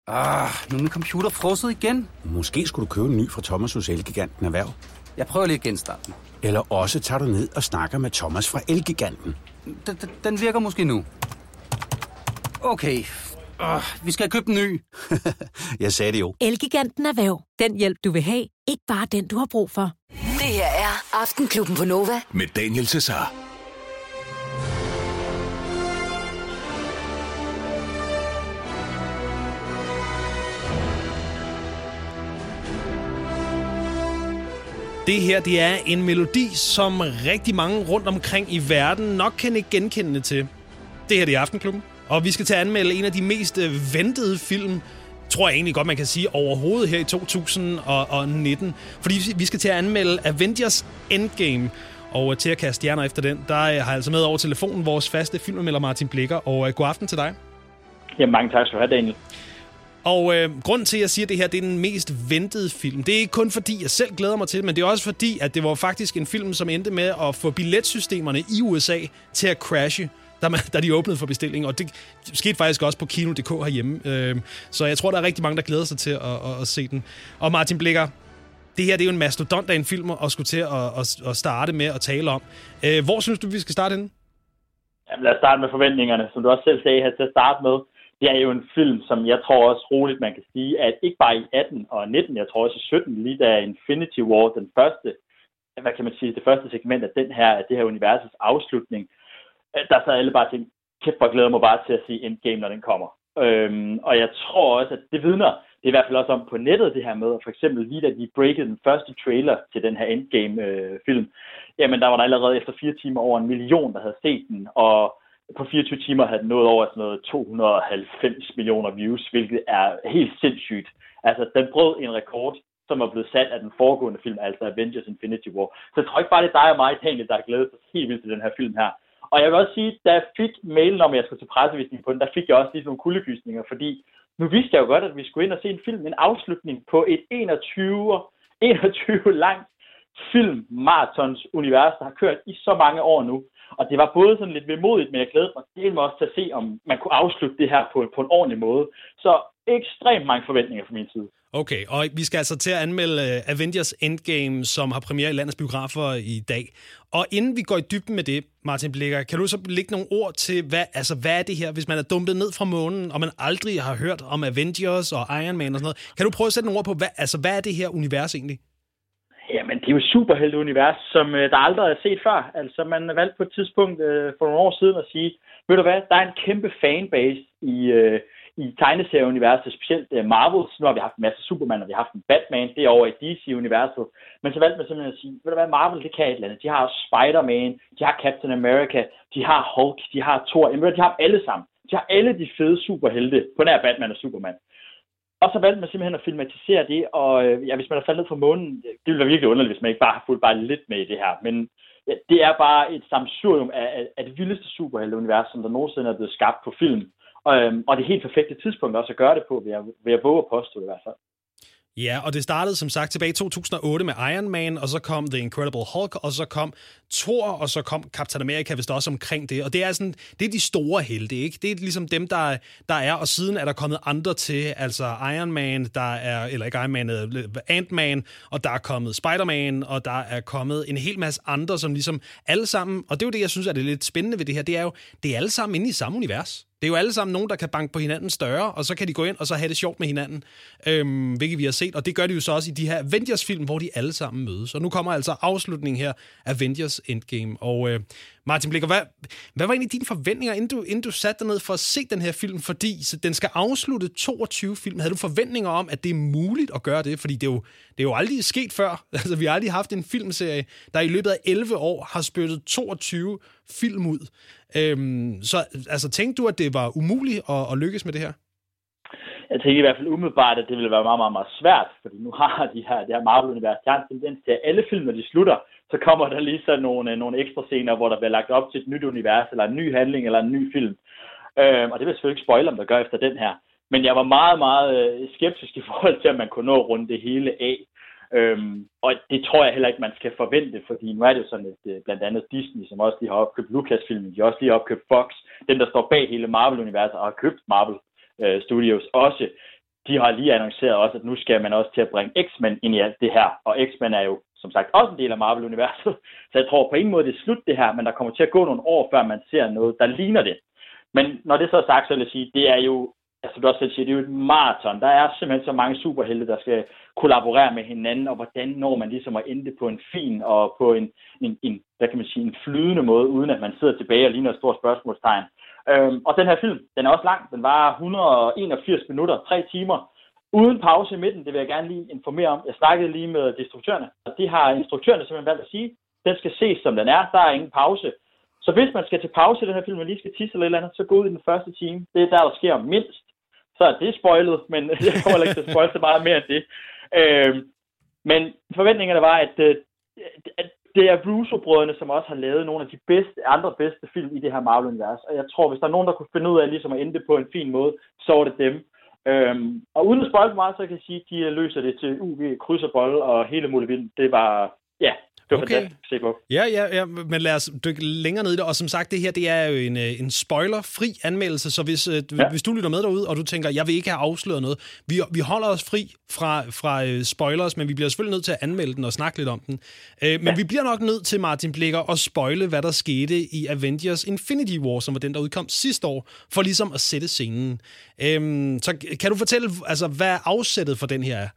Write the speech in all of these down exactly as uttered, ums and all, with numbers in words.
Ah, nu er min computer frosset igen. Måske skulle du købe en ny fra Thomas hos Elgiganten Erhverv. Jeg prøver lige at genstarte den. Eller også tager du ned og snakker med Thomas fra Elgiganten. Den, den, den virker måske nu. Okay, uh, vi skal købe en ny. Jeg sagde det jo. Elgiganten Erhverv. Den hjælp, du vil have. Ikke bare den, du har brug for. Det her er Aftenklubben på Nova. Med Daniel Cesar. Det her, det er en melodi, som rigtig mange rundt omkring i verden nok kan ikke genkende til. Det her, det er Aftenklubben. Og vi skal til at anmelde en af de mest ventede film, tror jeg egentlig godt, man kan sige, overhovedet her i to tusind nitten. Fordi vi skal til at anmelde Avengers Endgame. Og til at kaste stjerner efter den, der har jeg altså med over telefonen vores faste filmanmelder Martin Blikker. Og god aften til dig. Ja, mange tak skal du have, Daniel. Og øh, grunden til, at jeg siger, at det her det er den mest ventede film, det er ikke kun fordi, jeg selv glæder mig til det, men det er også fordi, at det var faktisk en film, som endte med at få billetsystemerne i U S A til at crashe, da, man, da de åbnede for bestilling. Og det skete faktisk også på kino punktum d k herhjemme. Øh, så jeg tror, der er rigtig mange, der glæder sig til at, at, at se den. Og Martin Blikker, det her det er jo en mastodont af en film at skulle til at, at, at starte med at tale om. Øh, hvor synes du, vi skal starte henne? Jamen, lad os starte med forventningerne, som du også selv sagde her til at starte med. Det er jo en film, som jeg tror også roligt, man kan sige, at ikke bare i atten og nitten, jeg tror også i sytten, lige da Infinity War, den første, hvad kan man sige, det første segment af den her, af det her universets afslutning, der så alle bare tænkte, kæft, hvor glæder mig bare til at se Endgame, når den kommer. Øhm, og jeg tror også, at det vidner, det er i hvert fald også om på nettet det her med, for eksempel lige da de breakede den første trailer til den her Endgame-film, øh, jamen der var der allerede efter fire timer over en million, der havde set den, og på fireogtyve timer havde den nået over sådan noget to hundrede og halvfems millioner views, hvilket er helt sindssygt. Altså, den brød en rekord, som er blevet sat af den foregående film, altså Avengers Infinity War. Så jeg tror ikke bare, det er dig og mig, Daniel, der har glædet sig helt vildt til den her film her. Og jeg vil også sige, da jeg fik mailen om, at jeg skulle til pressevisning på den, der fik jeg også lige nogle kuldegysninger, fordi nu vidste jeg jo godt, at vi skulle ind og se en film, en afslutning på et enogtyve, enogtyve langt film-marathons univers, der har kørt i så mange år nu. Og det var både sådan lidt vemodigt, men jeg glædede mig del mig også til at se, om man kunne afslutte det her på, på en ordentlig måde. Så ekstremt mange forventninger fra min side. Okay, og vi skal altså til at anmelde Avengers Endgame, som har premiere i landets biografer i dag. Og inden vi går i dybden med det, Martin Blikker, kan du så lægge nogle ord til, hvad, altså, hvad er det her, hvis man er dumpet ned fra månen, og man aldrig har hørt om Avengers og Iron Man og sådan noget? Kan du prøve at sætte nogle ord på, hvad, altså, hvad er det her univers egentlig? Jamen, det er jo et superhelteunivers, som øh, der aldrig er set før. Altså, man valgte på et tidspunkt øh, for nogle år siden at sige, ved du hvad, der er en kæmpe fanbase i, øh, i tegneserieuniverset, specielt øh, Marvels. Nu har vi haft en masse Superman, og vi har haft en Batman, det er over i D C-universet. Men så valgte man simpelthen at sige, ved du hvad, Marvel, det kan et eller andet. De har Spider-Man, de har Captain America, de har Hulk, de har Thor, jamen, de har dem alle sammen. De har alle de fede superhelte på nær Batman og Superman. Og så valgte man simpelthen at filmatisere det, og ja, hvis man er faldet ned fra månen, det ville være virkelig underligt, hvis man ikke bare har fulgt bare lidt med i det her. Men ja, det er bare et sammensurium af, af, af det vildeste superhelteunivers, som der nogensinde er blevet skabt på film. Og, øhm, og det helt perfekte tidspunkt også at gøre det på, vil jeg, vil jeg våge at påstå i hvert fald. Ja, og det startede som sagt tilbage i to tusind og otte med Iron Man, og så kom The Incredible Hulk, og så kom Thor, og så kom Captain America, hvis der også omkring det. Og det er sådan, det er de store helte, ikke? Det er ligesom dem, der, der er, og siden er der kommet andre til, altså Iron Man, der er, eller ikke Iron Man, Ant-Man, og der er kommet Spider-Man, og der er kommet en hel masse andre, som ligesom alle sammen, og det er jo det, jeg synes er det lidt spændende ved det her, det er jo, det er alle sammen inde i samme univers. Det er jo alle sammen nogen, der kan banke på hinanden større, og så kan de gå ind og så have det sjovt med hinanden, øhm, hvilket vi har set. Og det gør de jo så også i de her Avengers-film, hvor de alle sammen mødes. Og nu kommer altså afslutningen her, Avengers Endgame. Og øh, Martin Blikker, hvad, hvad var egentlig dine forventninger, inden du, inden du satte dig ned for at se den her film? Fordi den skal afslutte toogtyve film. Havde du forventninger om, at det er muligt at gøre det? Fordi det er jo, det er jo aldrig sket før. Altså, vi har aldrig haft en filmserie, der i løbet af elleve år har spyttet toogtyve film ud. Øhm, så altså, tænkte du, at det var umuligt at, at lykkes med det her? Jeg tænker i hvert fald umiddelbart, at det ville være meget, meget, meget svært, fordi nu har de her, det her Marvel-univers, der har en tendens til, at alle film, når de slutter, så kommer der lige så nogle, nogle ekstra scener, hvor der bliver lagt op til et nyt univers, eller en ny handling, eller en ny film. Øhm, og det vil jeg selvfølgelig ikke spoile, om der gør efter den her. Men jeg var meget, meget skeptisk i forhold til, at man kunne nå at runde det hele af. Øhm, og det tror jeg heller ikke, man skal forvente, fordi nu er det jo sådan, at blandt andet Disney, som også lige har opkøbt Lucasfilmen, de har også lige opkøbt Fox, den der står bag hele Marvel-universet og har købt Marvel øh, Studios også. de har lige annonceret også, at nu skal man også til at bringe X-Men ind i alt det her. Og X-Men er jo som sagt også en del af Marvel-universet. Så jeg tror på ingen måde, det er slut det her, men der kommer til at gå nogle år, før man ser noget, der ligner det. Men når det så er sagt, så vil jeg sige, det er jo, altså du også selv siger, det er jo et maraton. Der er simpelthen så mange superhelte, der skal kollaborere med hinanden, og hvordan når man ligesom at ende det på en fin og på en, en, en, hvad kan man sige, en flydende måde, uden at man sidder tilbage og ligner et stort spørgsmålstegn. Øhm, og den her film, den er også lang. Den var et hundrede og enogfirs minutter, tre timer. Uden pause i midten, det vil jeg gerne lige informere om. Jeg snakkede lige med distruktørerne, og de har instruktørerne simpelthen valgt at sige, den skal ses som den er, der er ingen pause. Så hvis man skal til pause i den her film, og lige skal tisse eller et eller andet, så gå ud i den første time. Det er der, der sker mindst. Så er det spoilet, men jeg kommer ikke til at spoile så meget mere end det. Øhm, men forventningerne var, at, at det er Russo-brødrene, som også har lavet nogle af de bedste, andre bedste film i det her Marvel-univers. Og jeg tror, hvis der er nogen, der kunne finde ud af ligesom at ende det på en fin måde, så var det dem. Øhm, og uden at spoil for meget, så kan jeg sige, at de løser det til U V, kryds og bold og hele muligheden. Det var, ja, det var okay. Fantastisk at se på. Ja, ja, ja, men lad os dykke længere ned i det. Og som sagt, det her, det er jo en, en spoiler-fri anmeldelse, så hvis, ja. hvis du lytter med derude, og du tænker, jeg vil ikke have afsløret noget, vi, vi holder os fri fra, fra spoilers, men vi bliver selvfølgelig nødt til at anmelde den og snakke lidt om den. Øh, men ja. vi bliver nok nødt til, Martin Blikker, at spoile, hvad der skete i Avengers Infinity War, som var den, der udkom sidste år, for ligesom at sætte scenen. Øh, så kan du fortælle, altså, hvad afsættet for den her er?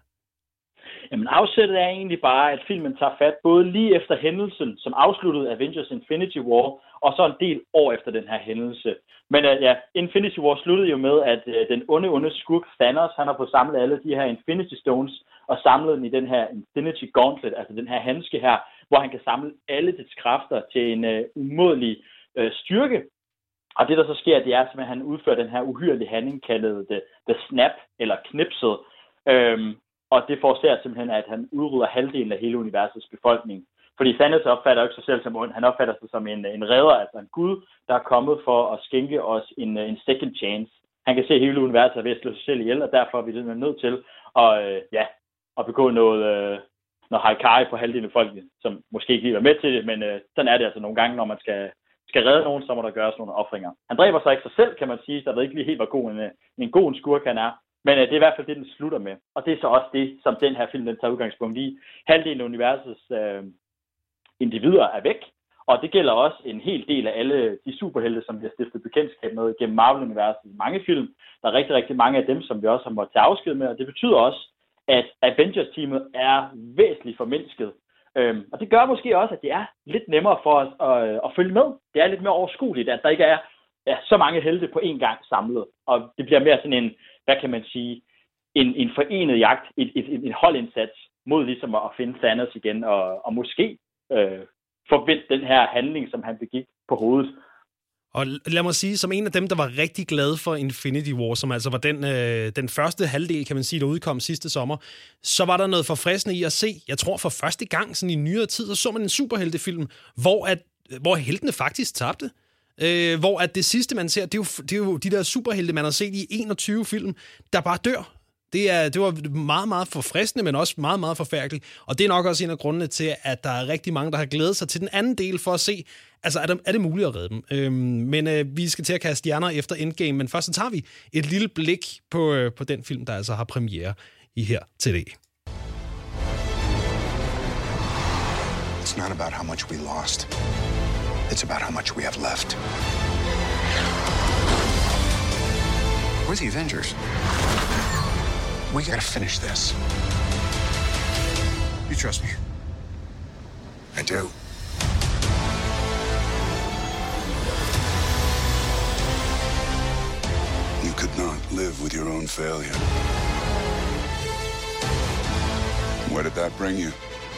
Jamen afsættet er egentlig bare, at filmen tager fat både lige efter hændelsen, som afsluttede Avengers Infinity War, og så en del år efter den her hændelse. Men uh, ja, Infinity War sluttede jo med, at uh, den onde, onde skurk Thanos, han har fået samlet alle de her Infinity Stones, og samlet dem i den her Infinity Gauntlet, altså den her handske her, hvor han kan samle alle dets kræfter til en uh, umådelig uh, styrke. Og det, der så sker, det er, at han udfører den her uhyrlige handling, kaldet The, the Snap, eller knipset. Um, Og det forårsager simpelthen, at han udrydder halvdelen af hele universets befolkning. Fordi Thanos opfatter ikke sig selv som ond. Han opfatter sig som en, en redder, altså en gud, der er kommet for at skænke os en, en second chance. Han kan se, at hele universet er ved at slå sig selv ihjel, og derfor er vi lidt nødt til at, øh, ja, at begå noget, øh, noget haikari på halvdelen af folket, som måske ikke lige er med til det, men øh, sådan er det altså nogle gange, når man skal, skal redde nogen, så må der gøres nogle ofringer. Han dræber sig ikke sig selv, kan man sige, så der ved ikke lige helt, hvor god en, en god en skurk han er. Men øh, det er i hvert fald det, den slutter med. Og det er så også det, som den her film den tager udgangspunkt i. Halvdelen af universets øh, individer er væk. Og det gælder også en hel del af alle de superhelte, som vi har stiftet bekendtskab med gennem Marvel-universet i mange film. Der er rigtig, rigtig mange af dem, som vi også har måttet tage afsked med. Og det betyder også, at Avengers-teamet er væsentligt formindsket. Øhm, og det gør måske også, at det er lidt nemmere for os at, øh, at følge med. Det er lidt mere overskueligt, at der ikke er ja, så mange helte på én gang samlet. Og det bliver mere sådan en, hvad kan man sige, en, en forenet jagt, et, et, et holdindsats mod ligesom at finde Thanos igen, og, og måske øh, forvente den her handling, som han begik på hovedet. Og lad mig sige, som en af dem, der var rigtig glad for Infinity War, som altså var den, øh, den første halvdel, kan man sige, der udkom sidste sommer, så var der noget forfriskende i at se, jeg tror for første gang sådan i nyere tid, så så man en superheltefilm, hvor, at, hvor heltene faktisk tabte. Øh, hvor at det sidste, man ser, det er, jo, det er jo de der superhelte, man har set i enogtyve film, der bare dør. Det, er, det var meget, meget forfriskende, men også meget, meget forfærdeligt. Og det er nok også en af grundene til, at der er rigtig mange, der har glædet sig til den anden del for at se, altså er det, er det muligt at redde dem? Øhm, men øh, vi skal til at kaste stjerner efter Endgame, men først så tager vi et lille blik på, øh, på den film, der altså har premiere i her til det. It's not about how much we lost. It's about how much we have left. We're the Avengers. We gotta finish this. You trust me? I do. You could not live with your own failure. Where did that bring you?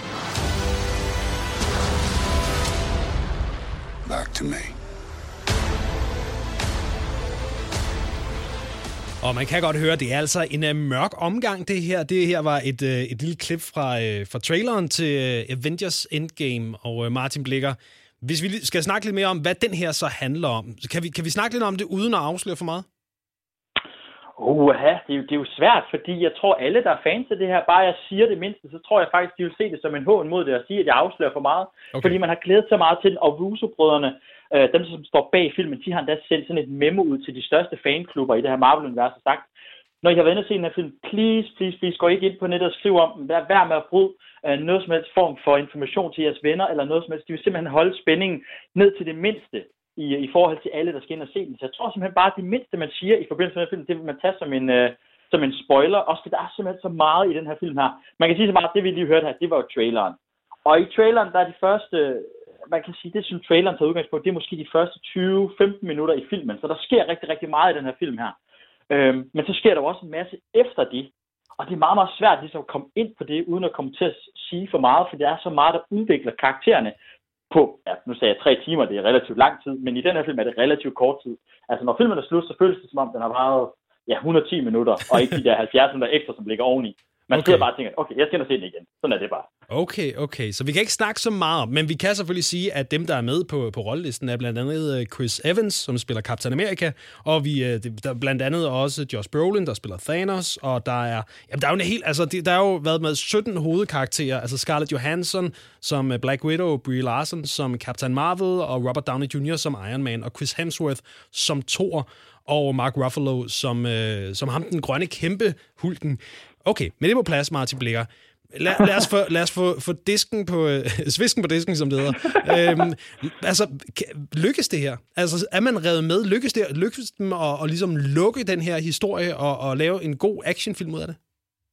Back to me. Og man kan godt høre, det er altså en uh, mørk omgang, det her. Det her var et, uh, et lille klip fra, uh, fra traileren til uh, Avengers Endgame. Og uh, Martin Blikker, hvis vi skal snakke lidt mere om, hvad den her så handler om, så kan vi, kan vi snakke lidt om det, uden at afsløre for meget? Oha, det er, jo, det er jo svært, fordi jeg tror, alle, der er fans af det her, bare jeg siger det mindste, så tror jeg faktisk, de vil se det som en hån mod det og sige, at jeg afslører for meget. Okay. Fordi man har glædet så meget til den, og Russo-brødrene, øh, dem som står bag filmen, de har endda sendt sådan et memo ud til de største fanklubber i det her Marvel-univers og sagt, når I har været inde og set den her film, please, please, please, gå ikke ind på nettet og skriv om den. Vær, vær med at bryde uh, noget som helst form for information til jeres venner, eller noget som helst. De vil simpelthen holde spændingen ned til det mindste i, i forhold til alle, der skal ind og se den. Så jeg tror simpelthen bare, at det mindste, man siger i forbindelse med den her film, det vil man tage som en, uh, som en spoiler. Også fordi der er simpelthen så meget i den her film her. Man kan sige så meget, at det vi lige hørte her, det var jo traileren. Og i traileren, der er de første... Man kan sige, det som traileren tager udgangspunkt, det er måske de første tyve til femten minutter i filmen. Så der sker rigtig, rigtig meget i den her film her. Øhm, men så sker der også en masse efter det. Og det er meget, meget svært ligesom at komme ind på det, uden at komme til at sige for meget, for det er så meget, der udvikler karaktererne på, ja, nu sagde jeg tre timer, det er relativt lang tid, men i den her film er det relativt kort tid. Altså når filmen er slut, så føles det som om, den har varet ja, et hundrede og ti minutter, og ikke de der halvfjerds minutter ekstra, som ligger oveni. Man okay. sidder bare og tænker, okay, jeg skal ind og se den igen. Sådan er det bare. Okay, okay. Så vi kan ikke snakke så meget om, men vi kan selvfølgelig sige, at dem, der er med på, på rollelisten, er blandt andet Chris Evans, som spiller Captain America, og vi, der er blandt andet også Josh Brolin, der spiller Thanos, og der er, jamen, der er jo en helt, altså, der har jo været med sytten hovedkarakterer, altså Scarlett Johansson som Black Widow, Brie Larson som Captain Marvel, og Robert Downey junior som Iron Man, og Chris Hemsworth som Thor, og Mark Ruffalo som, øh, som ham, den grønne kæmpe Hulken. Okay, men det må plads, Martin Blikker. Lad, lad os få, lad os få, få disken på, øh, svisken på disken, som det hedder. øhm, altså, lykkes det her? Altså, er man revet med? Lykkes det lykkes dem at, at ligesom lukke den her historie og, og lave en god actionfilm ud af det?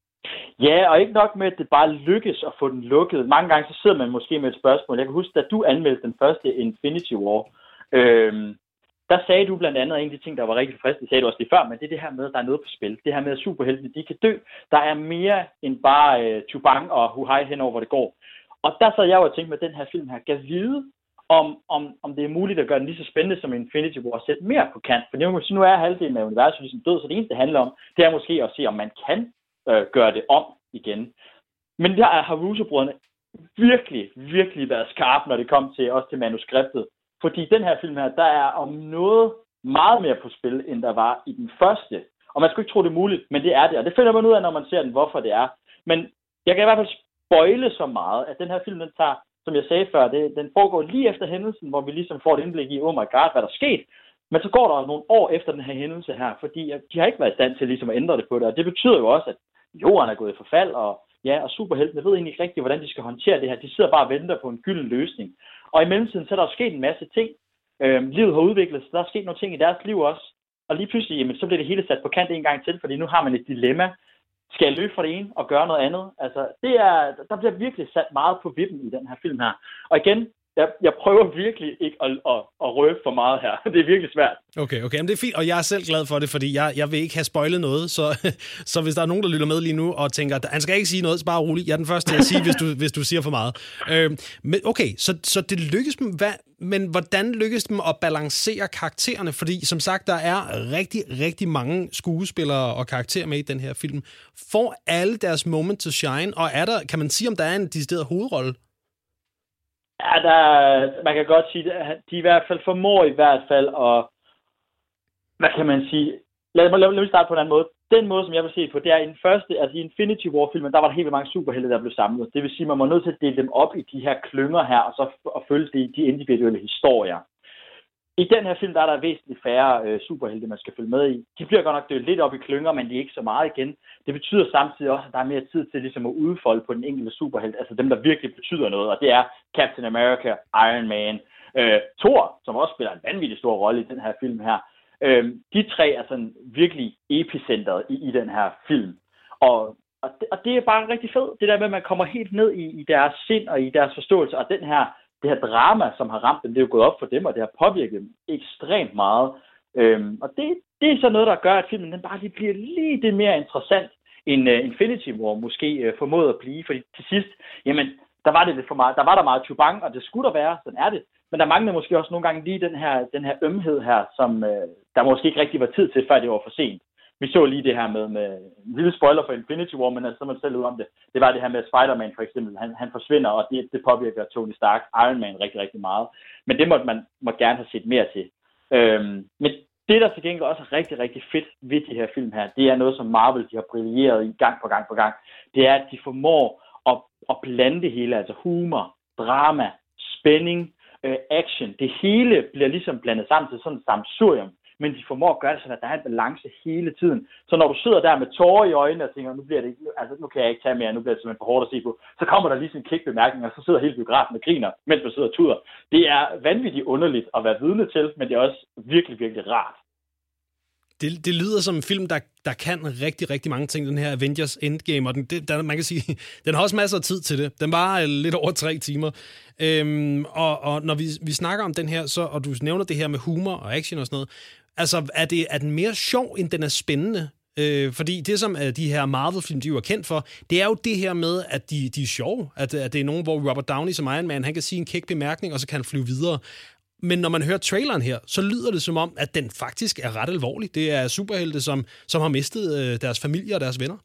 Ja, og ikke nok med, at det bare lykkes at få den lukket. Mange gange så sidder man måske med et spørgsmål. Jeg kan huske, da du anmeldte den første Infinity War, øhm, der sagde du blandt andet en af de ting, der var rigtig fristende, sagde du også lige før, men det er det her med, at der er noget på spil. Det her med, at superheltene, de kan dø. Der er mere end bare øh, Chubang og Huhai henover, hvor det går. Og der så jeg jo og tænkte med den her film her, kan vide, om, om, om det er muligt at gøre den lige så spændende som Infinity War, og sætte mere på kant. For nu er halvdelen af universet ligesom død, så det eneste, det handler om, det er måske at se, om man kan øh, gøre det om igen. Men der har Russo-brødrene virkelig, virkelig været skarpe, når det kom til, også til manuskriptet. Fordi den her film her, der er om noget meget mere på spil, end der var i den første. Og man skulle ikke tro, det er muligt, men det er det. Og det finder man ud af, når man ser den, hvorfor det er. Men jeg kan i hvert fald spoile så meget, at den her film, den tager, som jeg sagde før, det, den foregår lige efter hændelsen, hvor vi ligesom får et indblik i, oh my god, hvad der er sket. Men så går der nogle år efter den her hændelse her, fordi de har ikke været i stand til ligesom at ændre det på det. Og det betyder jo også, at jorden er gået i forfald, og ja, og superheltene ved egentlig ikke rigtigt, hvordan de skal håndtere det her. De sidder bare og venter på en gylden løsning. Og i mellemtiden, så er der jo sket en masse ting. Øhm, livet har udviklet sig, der er sket nogle ting i deres liv også. Og lige pludselig, jamen, så bliver det hele sat på kant en gang til, fordi nu har man et dilemma. Skal jeg løbe fra det ene og gøre noget andet? Altså, det er, der bliver virkelig sat meget på vippen i den her film her. Og igen, jeg, jeg prøver virkelig ikke at, at, at røbe for meget her. Det er virkelig svært. Okay, okay. Men det er fint, og jeg er selv glad for det, fordi jeg, jeg vil ikke have spoilet noget. Så, så hvis der er nogen, der lytter med lige nu og tænker, at han skal ikke sige noget, så bare roligt. Jeg er den første til at sige, hvis du, hvis du siger for meget. Øh, men okay, så, så det lykkes dem. Hvad, men hvordan lykkes dem at balancere karaktererne? Fordi som sagt, der er rigtig, rigtig mange skuespillere og karakterer med i den her film. Får alle deres moment to shine, og er der, kan man sige, om der er en decideret hovedrolle? Ja, der, man kan godt sige, at de i hvert fald formår i hvert fald at, hvad kan man sige, lad mig, lad mig starte på en anden måde. Den måde, som jeg vil se på, det er i den første, altså i Infinity War-filmen, der var der helt mange superhelte, der blev samlet. Det vil sige, at man må nødt til at dele dem op i de her klynger her, og så og følge de, de individuelle historier. I den her film, der er der væsentligt færre øh, superhelte, man skal følge med i. De bliver godt nok delt lidt op i klynger, men det er ikke så meget igen. Det betyder samtidig også, at der er mere tid til ligesom at udfolde på den enkelte superhelt. Altså dem, der virkelig betyder noget, og det er Captain America, Iron Man, øh, Thor, som også spiller en vanvittig stor rolle i den her film her. Øh, de tre er sådan virkelig epicentret i, i den her film. Og, og, det, og det er bare rigtig fedt, det der med, at man kommer helt ned i, i deres sind og i deres forståelse, og den her det her drama, som har ramt dem, det er jo gået op for dem, og det har påvirket dem ekstremt meget. Øhm, og det, det er så noget, der gør, at filmen den bare lige bliver lige det mere interessant, end uh, Infinity War måske uh, formåede at blive. Fordi til sidst, jamen, der var det lidt for meget. Der var der meget Chubang, og det skulle der være, sådan er det. Men der manglede måske også nogle gange lige den her, den her ømhed her, som uh, der måske ikke rigtig var tid til, før det var for sent. Vi så lige det her med, med en lille spoiler for Infinity War, men altså, så man selv ud om det. Det var det her med Spider-Man for eksempel. Han, han forsvinder, og det, det påvirker Tony Stark, Iron Man rigtig, rigtig meget. Men det måtte man må gerne have set mere til. Øhm, men det, der til gengæld også er rigtig, rigtig fedt ved de her film her, det er noget, som Marvel de har brilleret i gang på gang på gang. Det er, at de formår at, at blande det hele, altså humor, drama, spænding, øh, action. Det hele bliver ligesom blandet sammen til sådan et sammensurium men de formår at gøre det sådan, at der er en balance hele tiden. Så når du sidder der med tårer i øjnene og tænker, nu bliver det ikke, altså nu kan jeg ikke tage mere, nu bliver det simpelthen for hårdt at se på, så kommer der lige sådan en kickbemærkning, og så sidder hele biografen og griner, mens man sidder og tuder. Det er vanvittigt underligt at være vidne til, men det er også virkelig, virkelig rart. Det, det lyder som en film, der, der kan rigtig, rigtig mange ting, den her Avengers Endgame, og den, det, der, man kan sige, den har også masser af tid til det. Den var lidt over tre timer. Øhm, og, og når vi, vi snakker om den her, så, og du nævner det her med humor og action og sådan noget, altså er, det, er den mere sjov, end den er spændende? Øh, fordi det, som de her Marvel-film, de er jo kendt for, det er jo det her med, at de, de er sjove. At, at det er nogen, hvor Robert Downey som Iron Man, han kan sige en kæk bemærkning, og så kan han flyve videre. Men når man hører traileren her, så lyder det som om, at den faktisk er ret alvorlig. Det er superhelte, som, som har mistet øh, deres familie og deres venner.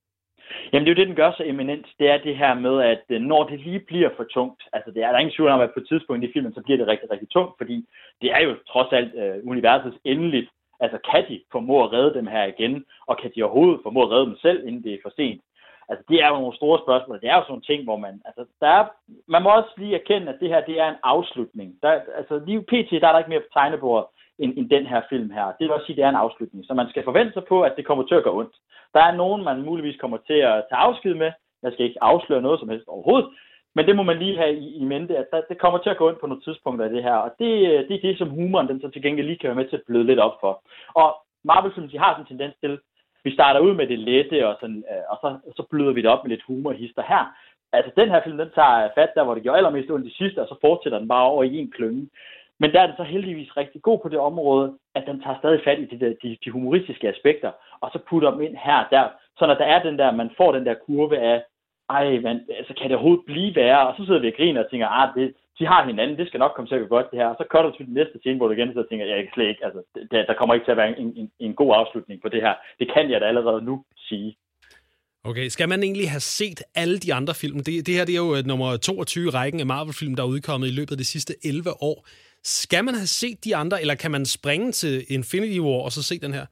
Jamen det er jo det, den gør så eminent. Det er det her med, at når det lige bliver for tungt, altså det er der er ingen tvivl om, at på et tidspunkt i filmen, så bliver det rigtig, rigtig tungt, fordi det er jo trods alt øh, universets endeligt. Altså kan de formå at redde dem her igen, og kan de overhovedet formå at redde dem selv, inden det er for sent? Altså, det er jo nogle store spørgsmål. Det er jo sådan nogle ting, hvor man... Altså, der er, man må også lige erkende, at det her, det er en afslutning. Der, altså, lige P T, der er der ikke mere på tegnebordet end, end den her film her. Det vil også sige, at det er en afslutning. Så man skal forvente sig på, at det kommer til at gå ondt. Der er nogen, man muligvis kommer til at tage afsked med. Jeg skal ikke afsløre noget som helst overhovedet. Men det må man lige have i, i mente, at der, det kommer til at gå ondt på nogle tidspunkter i det her. Og det, det er det, som humoren den så til gengæld lige kan være med til at bløde lidt op for. Og Marvel-film, de har sådan en tendens til... Vi starter ud med det lette, og, sådan, og så, så bløder vi det op med lidt humor hister her. Altså, den her film, den tager fat der, hvor det gjorde allermest ondt de sidste, og så fortsætter den bare over i en klynge. Men der er den så heldigvis rigtig god på det område, at den tager stadig fat i de, de, de humoristiske aspekter, og så putter dem ind her og der, så når der er den der, man får den der kurve af, ej, man, altså, kan det overhovedet blive værre? Og så sidder vi og griner og tænker, ah, det, de har hinanden, det skal nok komme til at gå godt det her. Og så kører du til den næste scene, hvor du igen så tænker, jeg kan slet ikke, altså, det, der kommer ikke til at være en, en, en god afslutning på det her. Det kan jeg da allerede nu sige. Okay, skal man egentlig have set alle de andre film? Det, det her det er jo nummer toogtyve i rækken af Marvel-film, der er udkommet i løbet af de sidste elleve år. Skal man have set de andre, eller kan man springe til Infinity War og så se den her?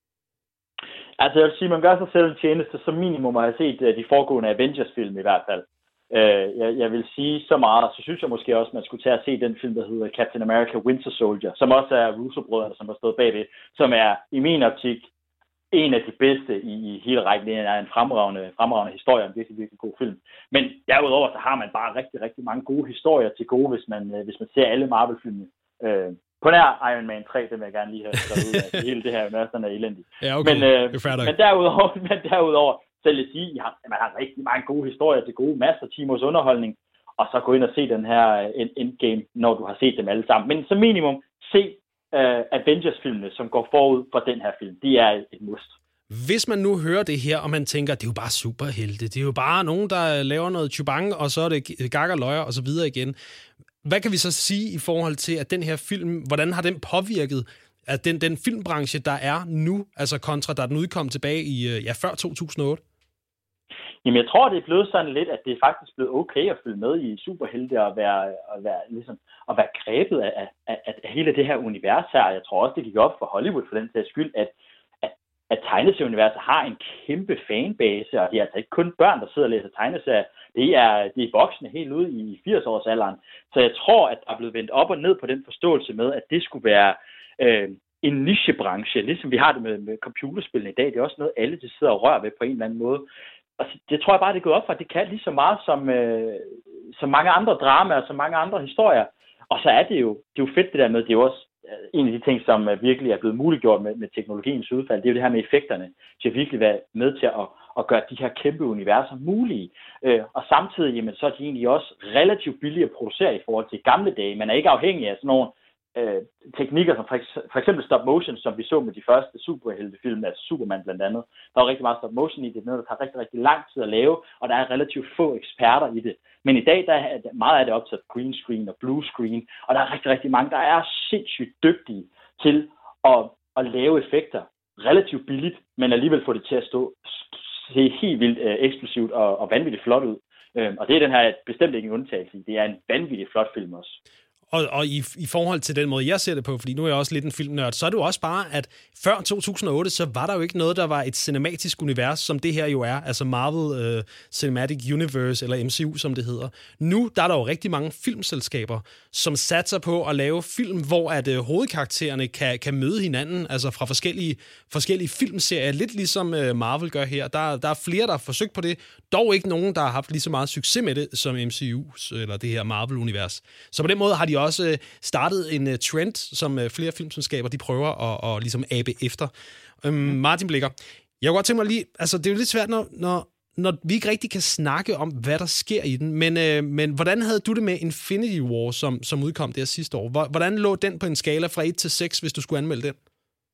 Altså jeg vil sige, man gør sig selv en tjeneste som minimum at have set de foregående Avengers-film i hvert fald. Jeg, jeg vil sige så meget, så synes jeg måske også, at man skulle tage at se den film, der hedder Captain America Winter Soldier, som også er Russo-brødrene, som har stået bagved, som er i min optik en af de bedste i, i hele rækken. Det er en fremragende, fremragende historie, en virkelig, virkelig god film. Men derudover så har man bare rigtig, rigtig mange gode historier til gode, hvis man, hvis man ser alle Marvel-filmene. Øh, på nær Iron Man tre, det vil jeg gerne lige have skrevet ud af. Hele det her universen er elendigt. Ja, okay. Men, øh, men derudover, men derudover så vil jeg sige, at man har rigtig mange gode historier til gode, masser af timers underholdning, og så gå ind og se den her Endgame, når du har set dem alle sammen. Men som minimum, se uh, Avengers-filmene, som går forud for den her film. De er et must. Hvis man nu hører det her, og man tænker, det er jo bare superhelte, det er jo bare nogen, der laver noget chubang, og så er det gak og løjer, og så videre igen. Hvad kan vi så sige i forhold til, at den her film, hvordan har den påvirket at den, den filmbranche, der er nu, altså kontra, da den udkom tilbage i, ja, før to tusind og otte? Jamen, jeg tror, det er blevet sådan lidt, at det er faktisk blevet okay at følge med i superhelte og være, og være, ligesom, og være grebet af, af, af, af hele det her univers her. Jeg tror også, det gik op for Hollywood for den sags skyld, at, at, at tegneserieuniverset har en kæmpe fanbase, og det er altså ikke kun børn, der sidder og læser tegneserier. Det er, det er voksne helt ude i firs-årsalderen. Så jeg tror, at der er blevet vendt op og ned på den forståelse med, at det skulle være øh, en nichebranche, ligesom vi har det med, med computerspillene i dag. Det er også noget, alle de sidder og rører ved på en eller anden måde. Og det tror jeg bare, det er gået op for, at det kan lige så meget som, øh, som mange andre dramaer, som mange andre historier. Og så er det jo, det er jo fedt det der med, det er jo også en af de ting, som virkelig er blevet muliggjort med, med teknologiens udfald. Det er jo det her med effekterne, til at virkelig være med til at, at gøre de her kæmpe universer mulige. Øh, og samtidig, jamen, så er de egentlig også relativt billige at producere i forhold til gamle dage. Man er ikke afhængig af sådan nogle øh, teknikker, som for, for eksempel stop motion, som vi så med de første superheltefilm, altså Superman blandt andet. Der er rigtig meget stop motion i det, noget, der tager rigtig, rigtig lang tid at lave, og der er relativt få eksperter i det. Men i dag, der er meget af det optaget green screen og blue screen, og der er rigtig, rigtig mange, der er sindssygt dygtige til at, at lave effekter relativt billigt, men alligevel få det til at stå se helt vildt øh, eksplosivt og, og vanvittigt flot ud. Øh, og det er den her bestemt ikke en undtagelse. Det er en vanvittigt flot film også. Og, og i, i forhold til den måde, jeg ser det på, fordi nu er jeg også lidt en filmnørd, så er det jo også bare, at før to tusind og otte, så var der jo ikke noget, der var et cinematisk univers, som det her jo er, altså Marvel uh, Cinematic Universe, eller M C U, som det hedder. Nu der er der jo rigtig mange filmselskaber, som satser på at lave film, hvor at uh, hovedkaraktererne kan, kan møde hinanden, altså fra forskellige, forskellige filmserier, lidt ligesom uh, Marvel gør her. Der, der er flere, der har forsøgt på det, dog ikke nogen, der har haft lige så meget succes med det, som M C U, eller det her Marvel-univers. Så på den måde har de også startet en trend, som flere filmselskaber de prøver at, at ligesom abe efter. Øhm, Martin Blikker, jeg kunne godt tænke mig lige, altså det er jo lidt svært, når, når, når vi ikke rigtig kan snakke om, hvad der sker i den, men, øh, men hvordan havde du det med Infinity War, som, som udkom der sidste år? Hvordan lå den på en skala fra et til seks, hvis du skulle anmelde den?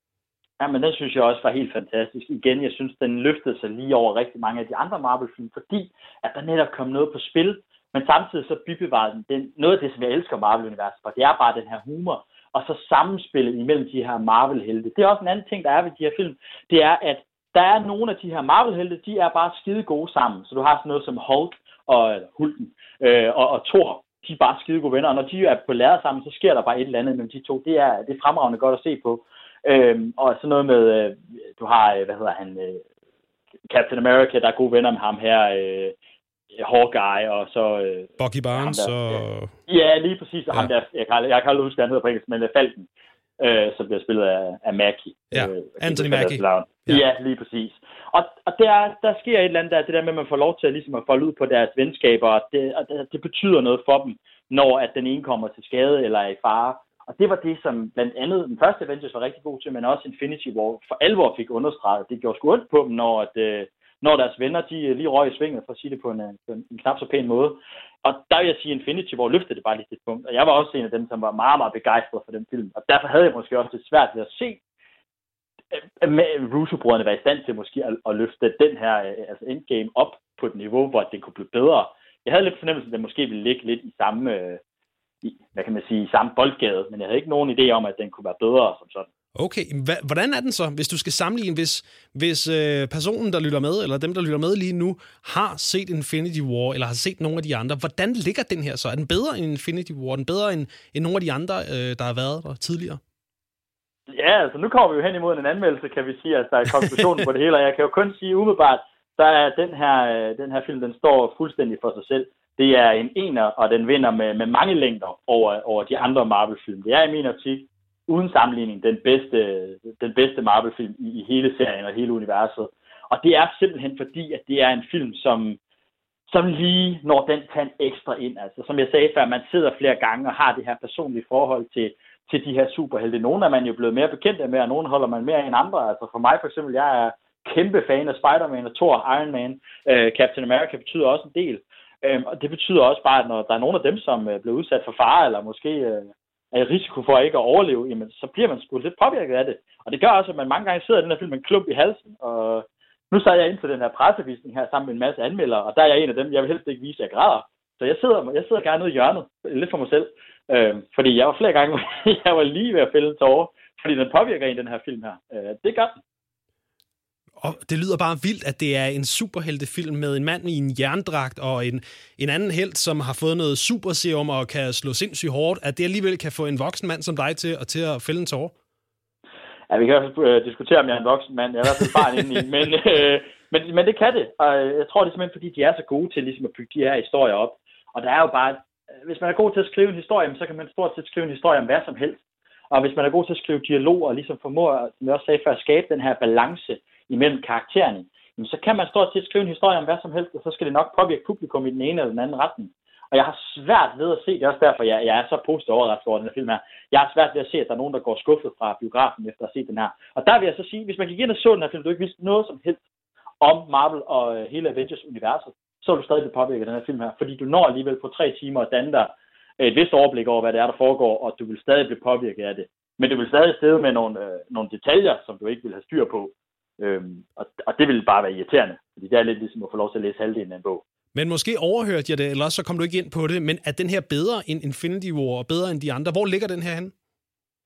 Ja, men den synes jeg også var helt fantastisk. Igen, jeg synes, den løftede sig lige over rigtig mange af de andre Marvel-film, fordi at der netop kom noget på spil. Men samtidig så bibevarede den, den noget af det, som jeg elsker Marvel-universet for, det er bare den her humor, og så samspillet imellem de her Marvel-helte. Det er også en anden ting, der er ved de her film, det er, at der er nogle af de her Marvel-helte, de er bare skide gode sammen. Så du har sådan noget som Hulk og Hulken øh, og, og Thor, de er bare skide gode venner, og når de er på lærred sammen, så sker der bare et eller andet mellem de to. Det er, det er fremragende godt at se på. Øhm, og sådan noget med, øh, du har, øh, hvad hedder han, øh, Captain America, der er gode venner med ham her, øh, Hawkeye, og så... Øh, Bucky Barnes, der, og... Ja, lige præcis, og ja. ham der, jeg kan, jeg kan aldrig huske, hvad han hedder på engelsk, men Falken, øh, som bliver spillet af, af Mackie. Ja, øh, Anthony Mackie. Ja. ja, lige præcis. Og, og der, der sker et eller andet der, det der med, at man får lov til at, ligesom at folde ud på deres venskaber, og det, og det, det betyder noget for dem, når at den ene kommer til skade eller er i fare. Og det var det, som blandt andet den første Avengers var rigtig god til, men også Infinity War for alvor fik understreget. Det gjorde sgu ondt på dem, når, at, når deres venner de lige røg i svinget, for at sige det på en, på en, en knap så pæn måde. Og der vil jeg sige, at Infinity War løftede det bare lige til et punkt. Og jeg var også en af dem, som var meget, meget begejstret for den film. Og derfor havde jeg måske også lidt svært ved at se, at Russo-brødrene var i stand til måske at, at løfte den her altså Endgame op på et niveau, hvor den kunne blive bedre. Jeg havde lidt fornemmelse, at den måske ville ligge lidt i samme... I, hvad kan man sige, samme boldgade, men jeg havde ikke nogen idé om, at den kunne være bedre som sådan. Okay, hvordan er den så, hvis du skal sammenligne, hvis, hvis øh, personen, der lytter med, eller dem, der lytter med lige nu, har set Infinity War, eller har set nogle af de andre, hvordan ligger den her så? Er den bedre end Infinity War? Er den bedre end, end nogle af de andre, øh, der har været der tidligere? Ja, altså nu kommer vi jo hen imod en anmeldelse, kan vi sige, altså der er konklusionen på det hele, og jeg kan jo kun sige umiddelbart, der er den her, den her film, den står fuldstændig for sig selv. Det er en ener, og den vinder med, med mange længder over, over de andre Marvel-film. Det er i min optik, uden sammenligning, den bedste, den bedste Marvel-film i, i hele serien og hele universet. Og det er simpelthen fordi, at det er en film, som, som lige når den tand ekstra ind. Altså, som jeg sagde før, man sidder flere gange og har det her personlige forhold til, til de her superhelte. Nogle er man jo blevet mere bekendte med, og nogle holder man mere end andre. Altså for mig for eksempel, jeg er kæmpe fan af Spider-Man og Thor, Iron Man. Uh, Captain America betyder også en del. Øhm, og det betyder også bare, at når der er nogle af dem, som øh, bliver udsat for fare, eller måske øh, er i risiko for ikke at overleve, jamen, så bliver man sgu lidt påvirket af det. Og det gør også, at man mange gange sidder i den her film med en klump i halsen. Og nu sad jeg ind til den her pressevisning her sammen med en masse anmeldere, og der er jeg en af dem, jeg vil helst ikke vise, at jeg græder. Så jeg sidder, jeg sidder gerne ude i hjørnet, lidt for mig selv. Øhm, fordi jeg var flere gange, jeg var lige ved at fælde en tårer, fordi den påvirker en, den her film her. Øh, det gør den. Og det lyder bare vildt, at det er en superheltefilm med en mand i en jerndragt og en, en anden helt, som har fået noget superserum og kan slå sindssygt hårdt, at det alligevel kan få en voksen mand som dig til, til at fælde en tårer. Ja, vi kan også øh, diskutere, om jeg er en voksen mand. Jeg er i hvert fald barn inde i, men, øh, men, men det kan det. Og jeg tror, det er simpelthen, fordi de er så gode til ligesom at bygge de her historier op. Og der er jo bare, hvis man er god til at skrive en historie, så kan man stort set skrive en historie om hvad som helst. Og hvis man er god til at skrive dialog og ligesom formår, som jeg også sagde før, at skabe den her balance imellem karaktererne, så kan man stort set skrive en historie om hvad som helst, og så skal det nok påvirke publikum i den ene eller den anden retning. Og jeg har svært ved at se, det er også derfor, jeg, jeg er så positivt overrasket over den her film her, jeg har svært ved at se, at der er nogen, der går skuffet fra biografen efter at have set den her. Og der vil jeg så sige, hvis man gik ind og så den her film, du ikke vidste noget som helst om Marvel og hele Avengers-universet, så vil du stadig blive påvirket af den her film her, fordi du når alligevel på tre timer at danne dig et vist overblik over, hvad det er, der foregår, og du vil stadig blive påvirket af det. Men du vil stadig stede med nogle, øh, nogle detaljer, som du ikke vil have styr på. Øhm, og, og det ville bare være irriterende, fordi det er lidt ligesom at få lov til at læse halvdelen af en bog. Men måske overhørte jeg det, eller så kom du ikke ind på det, men er den her bedre end Infinity War og bedre end de andre? Hvor ligger den her henne?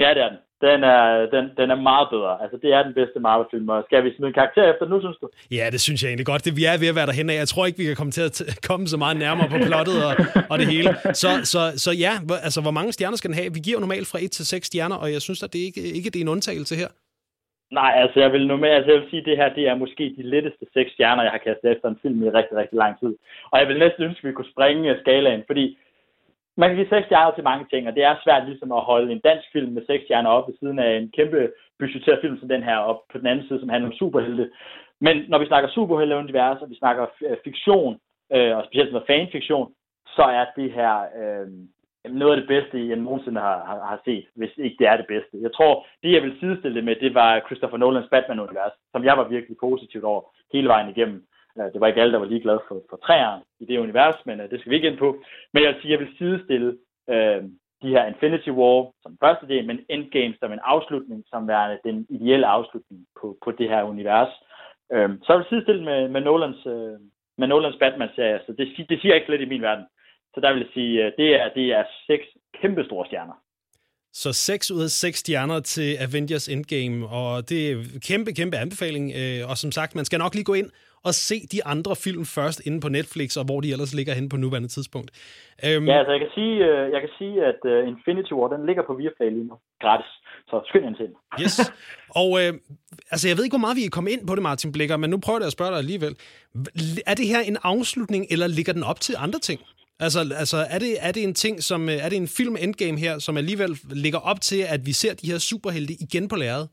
Ja, det er den. Den er, den, den er meget bedre. Altså, det er den bedste Marvel-film. Og skal vi smide en karakter efter nu, synes du? Ja, det synes jeg egentlig godt. Det, vi er ved at være derhen af. Jeg tror ikke, vi kan komme til at t- komme så meget nærmere på plottet og, og det hele. Så, så, så ja, altså, hvor mange stjerner skal den have? Vi giver normalt fra et til seks stjerner, og jeg synes, at det ikke, ikke det er en undtagelse her. Nej, altså, jeg vil, normalt, altså, jeg vil sige, at det her det er måske de letteste seks stjerner, jeg har kastet efter en film i rigtig, rigtig lang tid. Og jeg vil næsten ønske, at vi kunne springe skalaen, fordi man kan give seks stjerner til mange ting, og det er svært ligesom at holde en dansk film med seks stjerner op ved siden af en kæmpe budgetteret film som den her, og på den anden side, som handler om superhelte. Men når vi snakker superhelte-univers, og vi snakker fiktion, øh, og specielt noget fanfiktion, så er det her øh, noget af det bedste, jeg nogensinde har, har, har set, hvis ikke det er det bedste. Jeg tror, det jeg vil sidestille det med, det var Christopher Nolans Batman-univers, som jeg var virkelig positivt over hele vejen igennem. Det var ikke alle, der var lige glade for, for træerne i det univers, men uh, det skal vi ikke ind på. Men jeg vil sige, jeg vil sidestille uh, de her Infinity War som første del, men Endgame som en afslutning, som værende den ideelle afslutning på, på det her univers. Uh, så jeg vil sidestille med, med Nolans, uh, med Nolans Batman-serie, så det, det siger ikke slet i min verden. Så der vil jeg sige, uh, det er, det er seks kæmpe store stjerner. Så seks ud af seks stjerner til Avengers Endgame, og det er kæmpe, kæmpe anbefaling. Og som sagt, man skal nok lige gå ind og se de andre film først inde på Netflix, og hvor de ellers ligger henne på nuværende tidspunkt. Um, ja, altså jeg kan sige, jeg kan sige at uh, Infinity War, den ligger på Viaplay lige nu, gratis. Så skynd ind til den. Yes. Og øh, altså jeg ved ikke, hvor meget vi er kommet ind på det, Martin Blikker, men nu prøver jeg at spørge dig alligevel. Er det her en afslutning, eller ligger den op til andre ting? Altså, altså er, det, er det en ting, som er det en film Endgame her, som alligevel ligger op til, at vi ser de her superhelte igen på lærredet?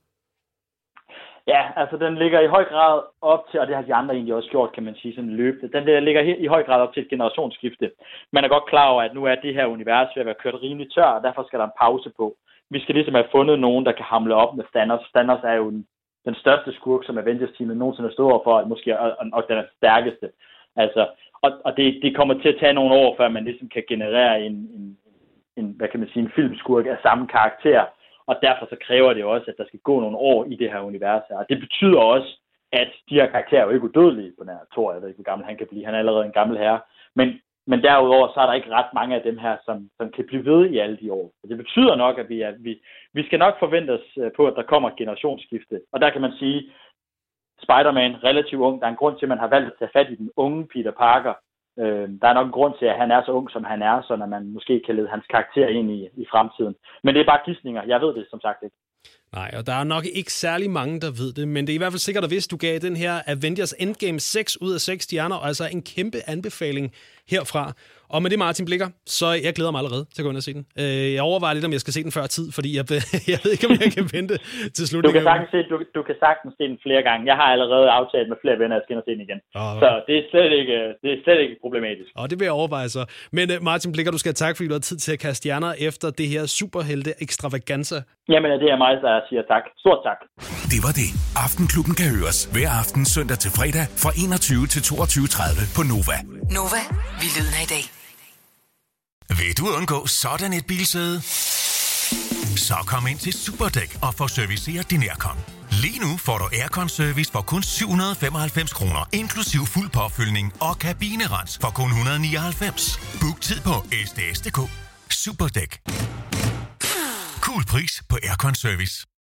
Ja, altså den ligger i høj grad op til, og det har de andre egentlig også gjort, kan man sige, sådan løbende. Den der ligger i høj grad op til et generationsskifte. Man er godt klar over, at nu er det her univers ved at være kørt rimelig tør, og derfor skal der en pause på. Vi skal ligesom have fundet nogen, der kan hamle op med Thanos. Thanos er jo den, den største skurk, som Avengers-teamet nogensinde stod over for, måske, og, og den er den stærkeste. Altså, og, og det, det kommer til at tage nogle år, før man ligesom kan generere en, en, en, hvad kan man sige, en filmskurk af samme karakter. Og derfor så kræver det også, at der skal gå nogle år i det her univers her. Og det betyder også, at de her karakterer er jo ikke udødelige på den her Thor. Jeg ved ikke, hvor gammel han kan blive. Han er allerede en gammel herre. Men, men derudover så er der ikke ret mange af dem her, som, som kan blive ved i alle de år. Og det betyder nok, at vi, er, vi, vi skal nok forvente os på, at der kommer et generationsskifte. Og der kan man sige, Spider-Man, relativt ung. Der er en grund til, at man har valgt at tage fat i den unge Peter Parker. Øh, der er nok en grund til, at han er så ung, som han er, så når man måske kan lede hans karakter ind i, i fremtiden. Men det er bare gidsninger. Jeg ved det som sagt ikke. Nej, og der er nok ikke særlig mange, der ved det, men det er i hvert fald sikkert, at hvis du gav den her Avengers Endgame seks ud af seks stjerner, og altså en kæmpe anbefaling herfra. Og med det, Martin Blikker, så jeg glæder mig allerede til at gå ind og se den. Jeg overvejer lidt, om jeg skal se den før tid, fordi jeg, jeg ved ikke, om jeg kan vente til slut. Du kan, sagtens se, du, du kan sagtens se den flere gange. Jeg har allerede aftalt med flere venner, at jeg skal ind og se den igen. Oh, så det er, slet ikke, det er slet ikke problematisk. Og det vil jeg overveje så. Men Martin Blikker, du skal have tak, fordi du har tid til at kaste stjerner efter det her superhelte ekstravaganza. Jamen, det er mig, der siger tak. Stort tak. Det var det. Aftenklubben kan høres hver aften søndag til fredag fra enogtyve til toogtyve tredive på Nova. Nova, vi lyden af i dag. Vil du undgå sådan et bilsæde? Så kom ind til Superdæk og få serviceret din aircon. Lige nu får du aircon-service for kun syv hundrede og femoghalvfems kroner, inklusiv fuld påfyldning og kabinerens for kun et hundrede og nioghalvfems. Book tid på s d s punktum d k. Superdæk. Cool pris på aircon-service.